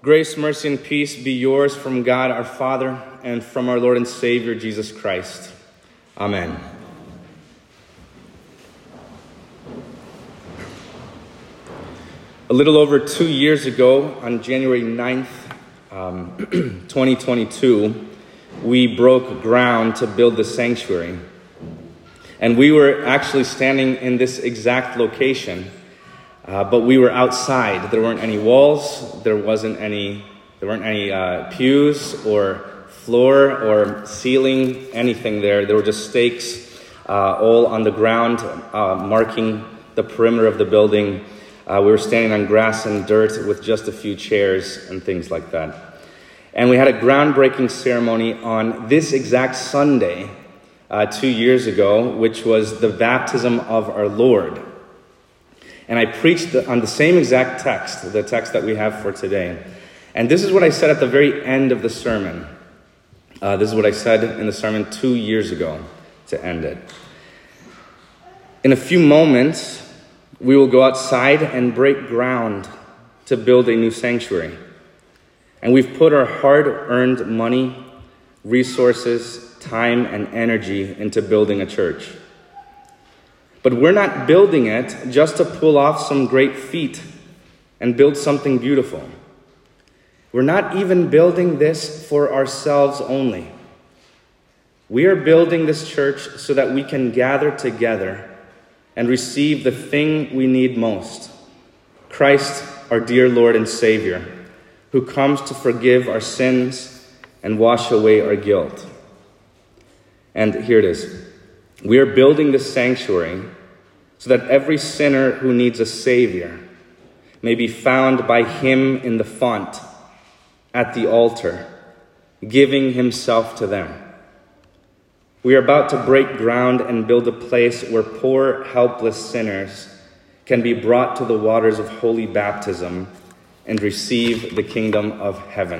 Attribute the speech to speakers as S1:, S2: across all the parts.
S1: Grace, mercy, and peace be yours from God our Father and from our Lord and Savior Jesus Christ. Amen. A little over 2 years ago, on January 9th, 2022, we broke ground to build the sanctuary. And we were actually standing in this exact location, but we were outside. There weren't any walls, there weren't any pews or floor or ceiling, anything there. There were just stakes all on the ground, marking the perimeter of the building. We were standing on grass and dirt with just a few chairs and things like that. And we had a groundbreaking ceremony on this exact Sunday 2 years ago, which was the baptism of our Lord. And I preached on the same exact text, the text that we have for today. And this is what I said at the very end of the sermon. This is what I said in the sermon 2 years ago to end it. In a few moments, we will go outside and break ground to build a new sanctuary. And we've put our hard-earned money, resources, time, and energy into building a church. But we're not building it just to pull off some great feat and build something beautiful. We're not even building this for ourselves only. We are building this church so that we can gather together and receive the thing we need most, Christ, our dear Lord and Savior, who comes to forgive our sins and wash away our guilt. And here it is. We are building this sanctuary so that every sinner who needs a Savior may be found by Him in the font at the altar, giving Himself to them. We are about to break ground and build a place where poor, helpless sinners can be brought to the waters of holy baptism and receive the kingdom of heaven.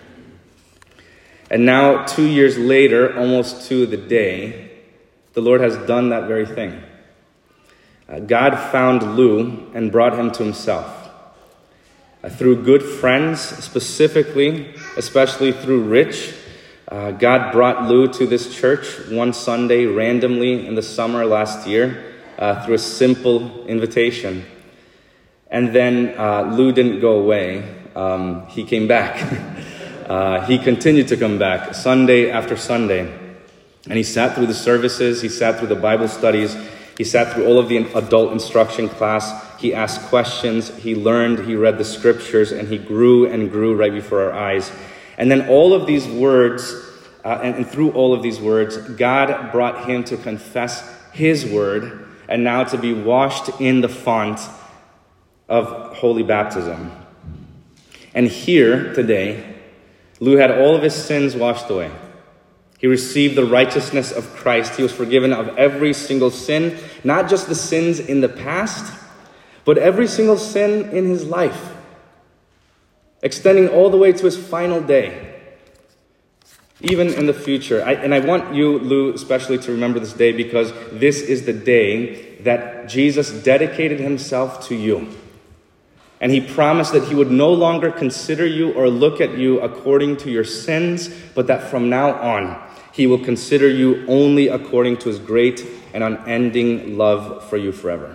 S1: And now, 2 years later, almost to the day, the Lord has done that very thing. God found Lou and brought him to Himself. Through good friends, especially through Rich, God brought Lou to this church one Sunday randomly in the summer last year through a simple invitation. And then Lou didn't go away. He came back. He continued to come back Sunday after Sunday. And he sat through the services. He sat through the Bible studies. He sat through all of the adult instruction class. He asked questions. He learned. He read the scriptures. And he grew and grew right before our eyes. And then all of these words, and through all of these words, God brought him to confess His word and now to be washed in the font of holy baptism. And here today, Lou had all of his sins washed away. He received the righteousness of Christ. He was forgiven of every single sin, not just the sins in the past, but every single sin in his life, extending all the way to his final day, even in the future. I want you, Lou, especially to remember this day, because this is the day that Jesus dedicated Himself to you. And He promised that He would no longer consider you or look at you according to your sins, but that from now on, He will consider you only according to His great and unending love for you forever.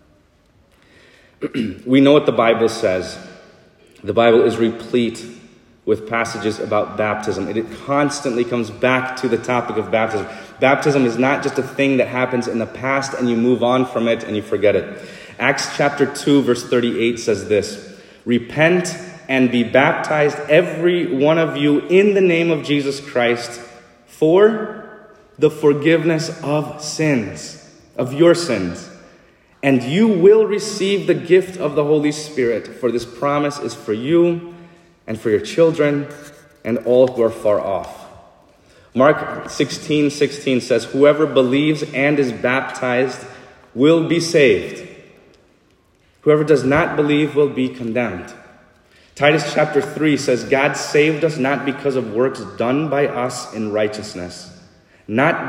S1: We know what the Bible says. The Bible is replete with passages about baptism. It constantly comes back to the topic of baptism. Baptism is not just a thing that happens in the past and you move on from it and you forget it. Acts chapter 2, verse 38 says this: "Repent and be baptized, every one of you, in the name of Jesus Christ, for the forgiveness of sins, of your sins. And you will receive the gift of the Holy Spirit, for this promise is for you and for your children and all who are far off." Mark 16:16 says, "Whoever believes and is baptized will be saved. Whoever does not believe will be condemned." Titus chapter 3 says, "God saved us not because of works done by us in righteousness, but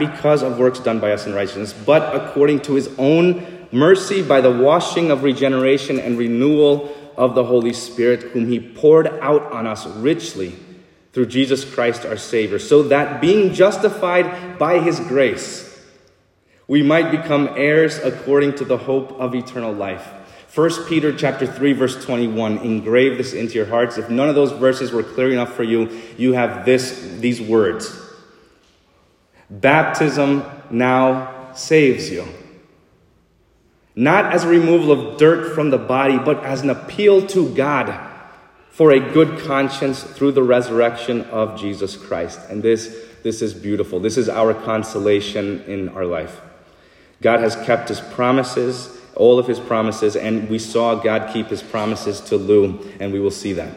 S1: according to His own mercy by the washing of regeneration and renewal of the Holy Spirit, whom he poured out on us richly through Jesus Christ our Savior, so that being justified by his grace, we might become heirs according to the hope of eternal life. 1 Peter chapter 3, verse 21, engrave this into your hearts. If none of those verses were clear enough for you, you have these words. Baptism now saves you. Not as a removal of dirt from the body, but as an appeal to God for a good conscience through the resurrection of Jesus Christ. And this is beautiful. This is our consolation in our life. God has kept his promises, all of his promises, and we saw God keep his promises to Lou, and we will see that.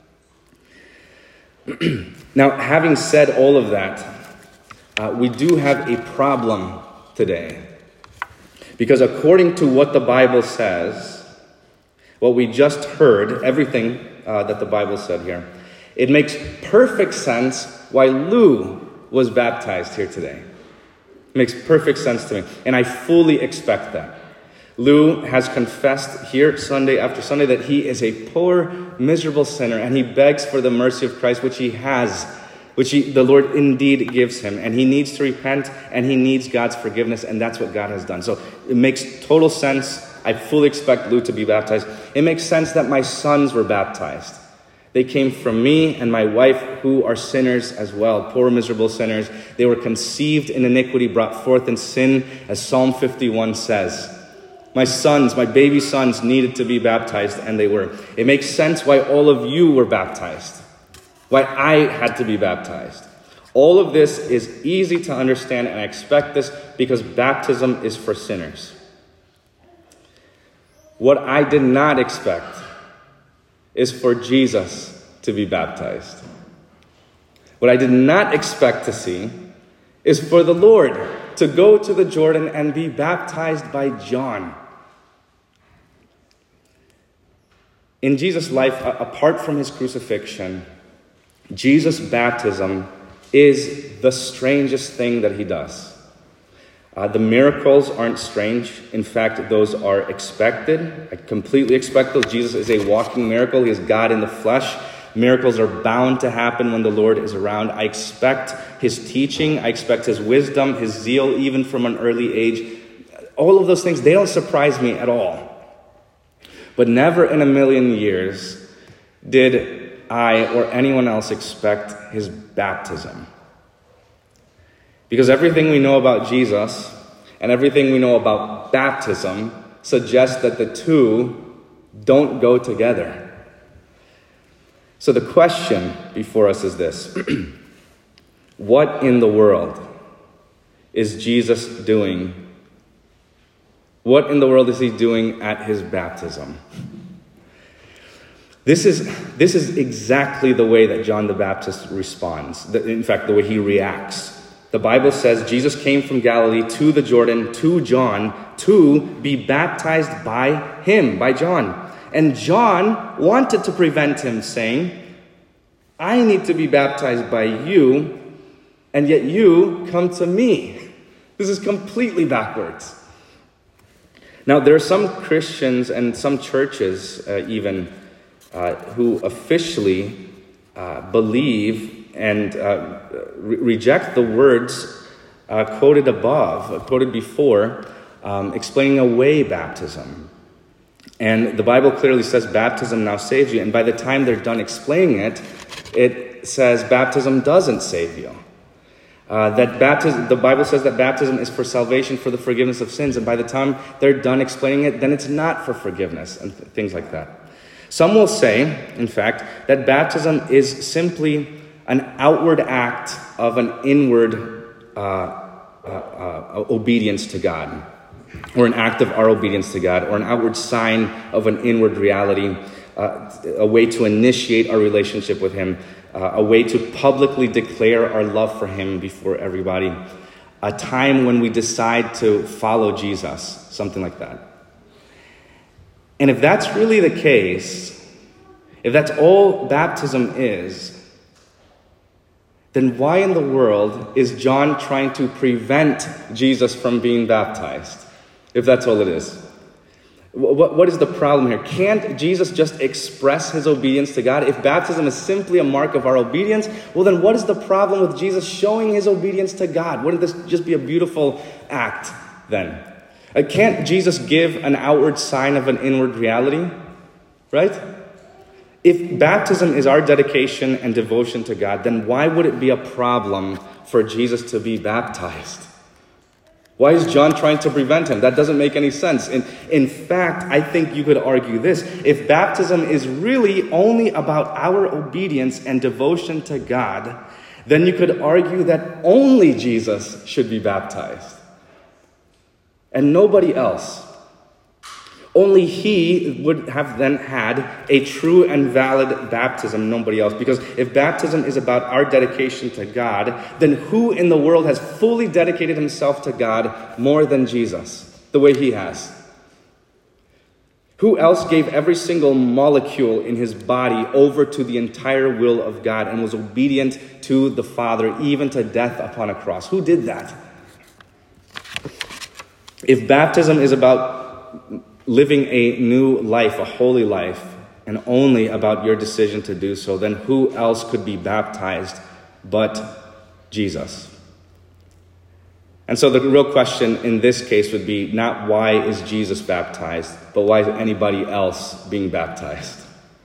S1: Now, having said all of that, we do have a problem today. Because according to what the Bible says, what we just heard, everything that the Bible said here, it makes perfect sense why Lou was baptized here today. It makes perfect sense to me, and I fully expect that. Lou has confessed here Sunday after Sunday that he is a poor, miserable sinner, and he begs for the mercy of Christ, which he has, the Lord indeed gives him. And he needs to repent, and he needs God's forgiveness, and that's what God has done. So it makes total sense. I fully expect Lou to be baptized. It makes sense that my sons were baptized. They came from me and my wife, who are sinners as well, poor, miserable sinners. They were conceived in iniquity, brought forth in sin, as Psalm 51 says. My sons, my baby sons, needed to be baptized, and they were. It makes sense why all of you were baptized, why I had to be baptized. All of this is easy to understand, and I expect this because baptism is for sinners. What I did not expect is for Jesus to be baptized. What I did not expect to see is for the Lord to go to the Jordan and be baptized by John. In Jesus' life, apart from his crucifixion, Jesus' baptism is the strangest thing that he does. The miracles aren't strange. In fact, those are expected. I completely expect those. Jesus is a walking miracle. He is God in the flesh. Miracles are bound to happen when the Lord is around. I expect his teaching. I expect his wisdom, his zeal, even from an early age. All of those things, they don't surprise me at all. But never in a million years did I or anyone else expect his baptism. Because everything we know about Jesus and everything we know about baptism suggests that the two don't go together. So the question before us is this. What in the world is Jesus doing? What in the world is he doing at his baptism? This is exactly the way that John the Baptist responds. In fact, the way he reacts. The Bible says Jesus came from Galilee to the Jordan, to John, to be baptized by him, by John. And John wanted to prevent him, saying, I need to be baptized by you, and yet you come to me. This is completely backwards. Now, there are some Christians and some churches even who officially believe and reject the words quoted above, quoted before, explaining away baptism. And the Bible clearly says baptism now saves you. And by the time they're done explaining it, it says baptism doesn't save you. The Bible says that baptism is for salvation, for the forgiveness of sins. And by the time they're done explaining it, then it's not for forgiveness and things like that. Some will say, in fact, that baptism is simply an outward act of an inward obedience to God, or an act of our obedience to God, or an outward sign of an inward reality, a way to initiate our relationship with him, a way to publicly declare our love for him before everybody, a time when we decide to follow Jesus, something like that. And if that's really the case, if that's all baptism is, then why in the world is John trying to prevent Jesus from being baptized, if that's all it is? What is the problem here? Can't Jesus just express his obedience to God? If baptism is simply a mark of our obedience, well then what is the problem with Jesus showing his obedience to God? Wouldn't this just be a beautiful act then? Can't Jesus give an outward sign of an inward reality? Right? If baptism is our dedication and devotion to God, then why would it be a problem for Jesus to be baptized? Why is John trying to prevent him? That doesn't make any sense. In fact, I think you could argue this. If baptism is really only about our obedience and devotion to God, then you could argue that only Jesus should be baptized and nobody else. Only he would have then had a true and valid baptism, nobody else. Because if baptism is about our dedication to God, then who in the world has fully dedicated himself to God more than Jesus, the way he has? Who else gave every single molecule in his body over to the entire will of God and was obedient to the Father, even to death upon a cross? Who did that? If baptism is about living a new life, a holy life, and only about your decision to do so, then who else could be baptized but Jesus? And so the real question in this case would be not why is Jesus baptized, but why is anybody else being baptized?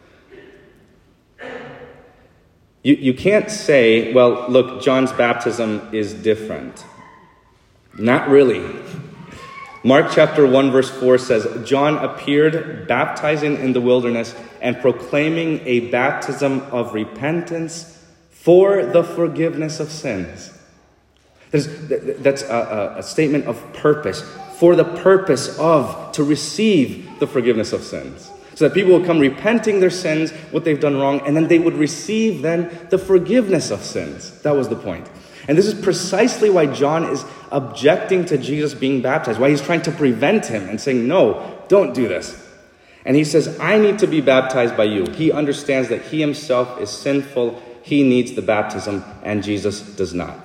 S1: You can't say, well, look, John's baptism is different. Not really. Mark chapter 1 verse 4 says, John appeared baptizing in the wilderness and proclaiming a baptism of repentance for the forgiveness of sins. That's a statement of purpose. For the purpose of, to receive the forgiveness of sins. So that people will come repenting their sins, what they've done wrong, and then they would receive then the forgiveness of sins. That was the point. And this is precisely why John is objecting to Jesus being baptized, why he's trying to prevent him and saying, no, don't do this. And he says, I need to be baptized by you. He understands that he himself is sinful. He needs the baptism, and Jesus does not.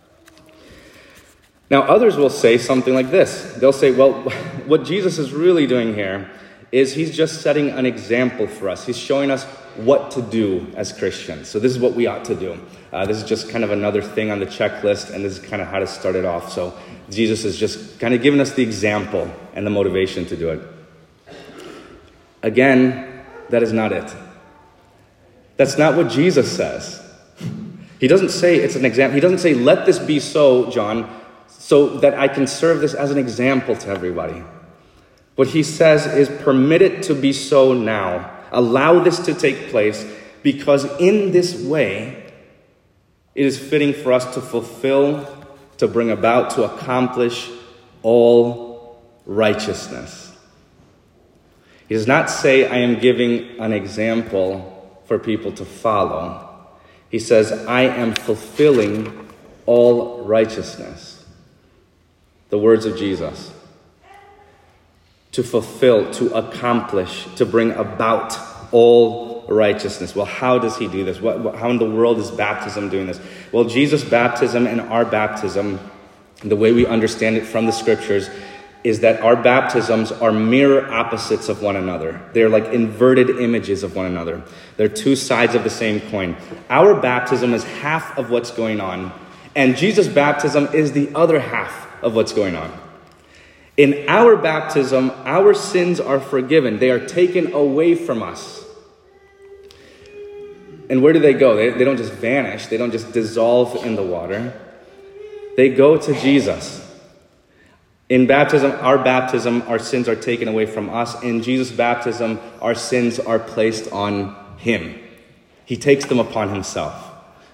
S1: Now, others will say something like this. They'll say, well, what Jesus is really doing here is he's just setting an example for us. He's showing us what to do as Christians. So this is what we ought to do. This is just kind of another thing on the checklist, and this is kind of how to start it off. So Jesus is just kind of giving us the example and the motivation to do it. Again, that is not it. That's not what Jesus says. He doesn't say it's an example. He doesn't say, let this be so, John, so that I can serve this as an example to everybody. What he says is, permit it to be so now. Allow this to take place, because in this way, it is fitting for us to fulfill, to bring about, to accomplish all righteousness. He does not say, I am giving an example for people to follow. He says, I am fulfilling all righteousness. The words of Jesus. To fulfill, to accomplish, to bring about all righteousness. Well, how does he do this? How in the world is baptism doing this? Well, Jesus' baptism and our baptism, the way we understand it from the scriptures, is that our baptisms are mirror opposites of one another. They're like inverted images of one another. They're two sides of the same coin. Our baptism is half of what's going on, and Jesus' baptism is the other half of what's going on. In our baptism, our sins are forgiven. They are taken away from us. And where do they go? They don't just vanish. They don't just dissolve in the water. They go to Jesus. In baptism, our sins are taken away from us. In Jesus' baptism, our sins are placed on him. He takes them upon himself.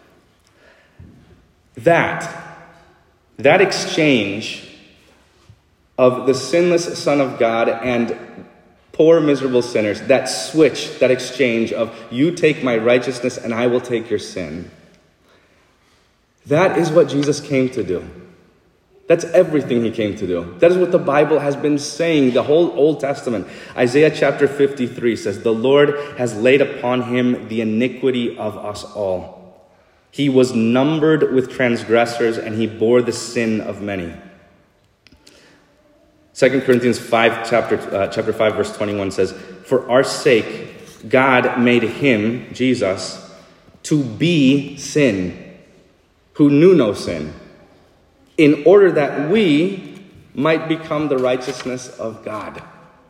S1: That exchange of the sinless Son of God and poor, miserable sinners, that switch, that exchange of you take my righteousness and I will take your sin. That is what Jesus came to do. That's everything he came to do. That is what the Bible has been saying, the whole Old Testament. Isaiah chapter 53 says, the Lord has laid upon him the iniquity of us all. He was numbered with transgressors and he bore the sin of many. 2 Corinthians 5, chapter 5, verse 21 says, "For our sake, God made him, Jesus, to be sin, who knew no sin, in order that we might become the righteousness of God."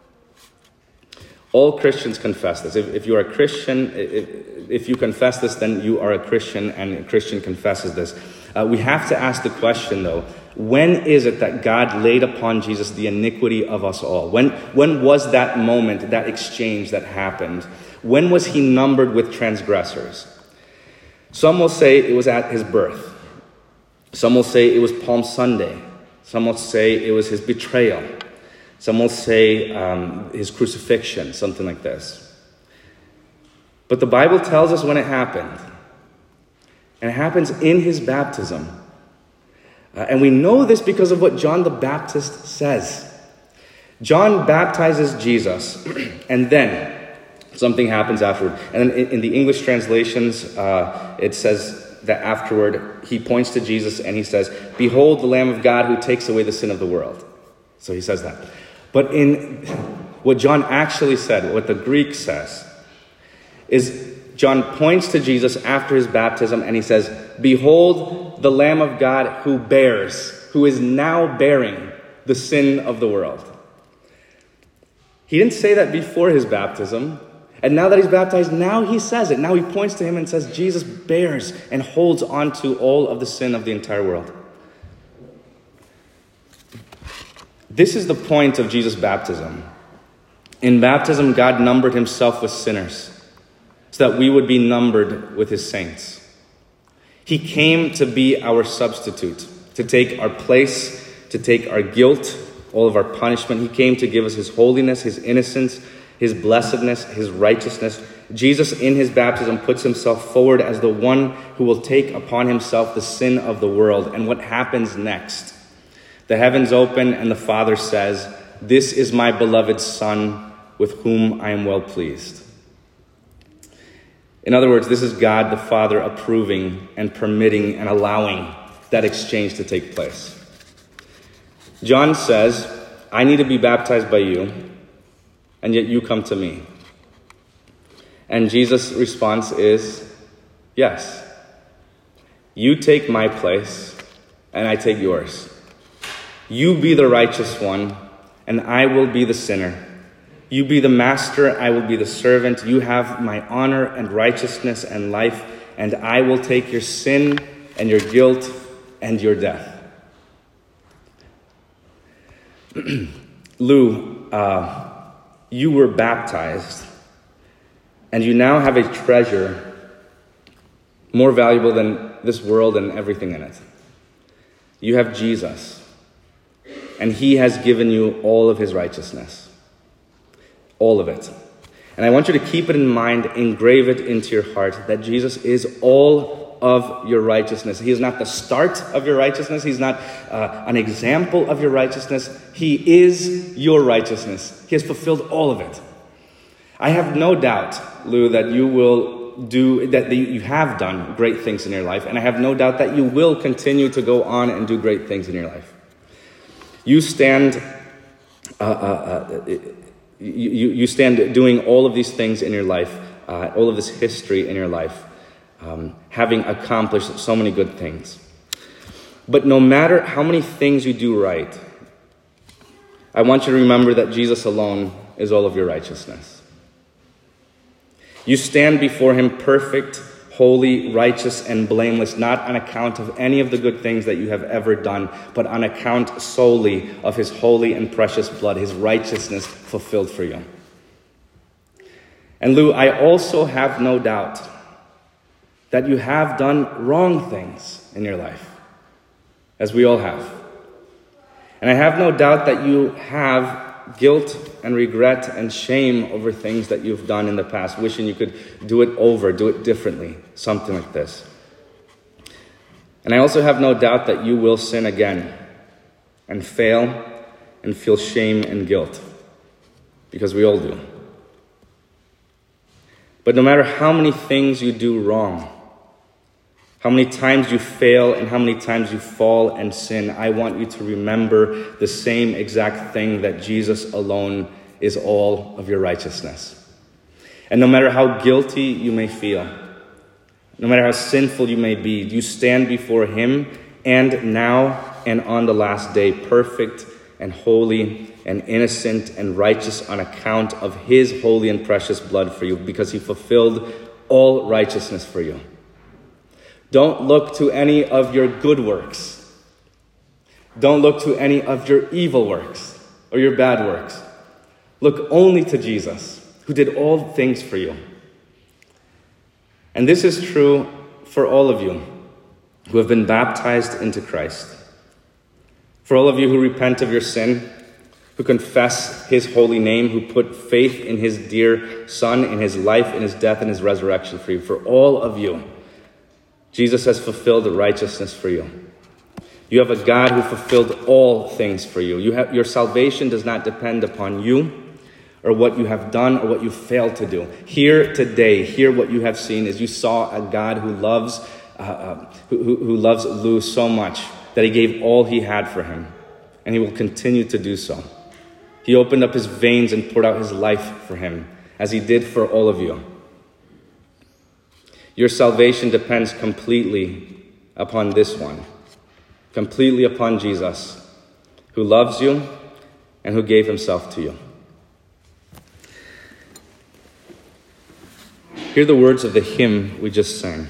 S1: All Christians confess this. If you are a Christian, if you confess this, then you are a Christian, and a Christian confesses this. We have to ask the question, though, when is it that God laid upon Jesus the iniquity of us all? When was that moment, that exchange that happened? When was he numbered with transgressors? Some will say it was at his birth. Some will say it was Palm Sunday. Some will say it was his betrayal. Some will say his crucifixion, something like this. But the Bible tells us when it happened. And it happens in his baptism. And we know this because of what John the Baptist says. John baptizes Jesus, and then something happens afterward. And in the English translations, it says that afterward, he points to Jesus and he says, "Behold the Lamb of God who takes away the sin of the world." So he says that. But in what John actually said, what the Greek says, is John points to Jesus after his baptism and he says, "Behold the Lamb of God who is now bearing the sin of the world." He didn't say that before his baptism. And now that he's baptized, now he says it. Now he points to him and says, Jesus bears and holds on to all of the sin of the entire world. This is the point of Jesus' baptism. In baptism, God numbered himself with sinners so that we would be numbered with his saints. He came to be our substitute, to take our place, to take our guilt, all of our punishment. He came to give us his holiness, his innocence, his blessedness, his righteousness. Jesus, in his baptism, puts himself forward as the one who will take upon himself the sin of the world. And what happens next? The heavens open and the Father says, "This is my beloved Son, with whom I am well pleased." In other words, this is God the Father approving and permitting and allowing that exchange to take place. John says, "I need to be baptized by you, and yet you come to me." And Jesus' response is, yes. You take my place, and I take yours. You be the righteous one, and I will be the sinner. You be the master, I will be the servant. You have my honor and righteousness and life, and I will take your sin and your guilt and your death. Lou, you were baptized, and you now have a treasure more valuable than this world and everything in it. You have Jesus, and he has given you all of his righteousness. All of it. And I want you to keep it in mind, engrave it into your heart, that Jesus is all of your righteousness. He is not the start of your righteousness. He's not an example of your righteousness. He is your righteousness. He has fulfilled all of it. I have no doubt, Lou, that you have done great things in your life, and I have no doubt that you will continue to go on and do great things in your life. You stand you stand doing all of these things in your life, all of this history in your life, having accomplished so many good things. But no matter how many things you do right, I want you to remember that Jesus alone is all of your righteousness. You stand before him perfect, holy, righteous, and blameless, not on account of any of the good things that you have ever done, but on account solely of his holy and precious blood, his righteousness fulfilled for you. And Lou, I also have no doubt that you have done wrong things in your life, as we all have. And I have no doubt that you have guilt and regret and shame over things that you've done in the past, wishing you could do it over, do it differently, something like this. And I also have no doubt that you will sin again and fail and feel shame and guilt, because we all do. But no matter how many things you do wrong, How many times you fail and how many times you fall and sin, I want you to remember the same exact thing, that Jesus alone is all of your righteousness. And no matter how guilty you may feel, no matter how sinful you may be, you stand before him and now and on the last day, perfect and holy and innocent and righteous on account of his holy and precious blood for you, because he fulfilled all righteousness for you. Don't look to any of your good works. Don't look to any of your evil works or your bad works. Look only to Jesus, who did all things for you. And this is true for all of you who have been baptized into Christ. For all of you who repent of your sin, who confess his holy name, who put faith in his dear Son, in his life, in his death, and his resurrection for you. For all of you, Jesus has fulfilled the righteousness for you. You have a God who fulfilled all things for you. Your salvation does not depend upon you or what you have done or what you failed to do. Here today, here what you have seen is you saw a God who loves Lou so much that he gave all he had for him, and he will continue to do so. He opened up his veins and poured out his life for him, as he did for all of you. Your salvation depends completely upon this one, completely upon Jesus, who loves you and who gave himself to you. Hear the words of the hymn we just sang.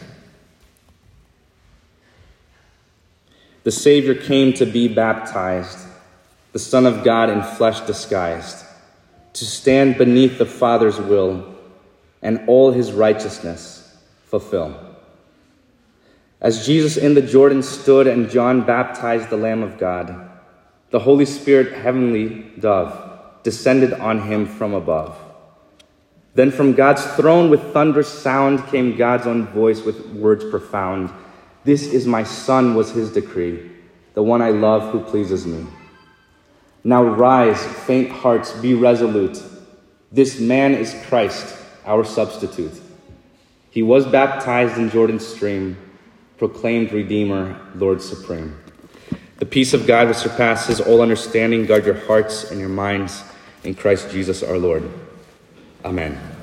S1: The Savior came to be baptized, the Son of God in flesh disguised, to stand beneath the Father's will and all his righteousness fulfill. As Jesus in the Jordan stood and John baptized the Lamb of God, the Holy Spirit, heavenly dove, descended on him from above. Then from God's throne with thunderous sound came God's own voice with words profound. This is my Son, was his decree, the one I love who pleases me. Now rise, faint hearts, be resolute. This man is Christ, our substitute. He was baptized in Jordan's stream, proclaimed Redeemer, Lord Supreme. The peace of God which surpasses all understanding, guard your hearts and your minds in Christ Jesus our Lord. Amen.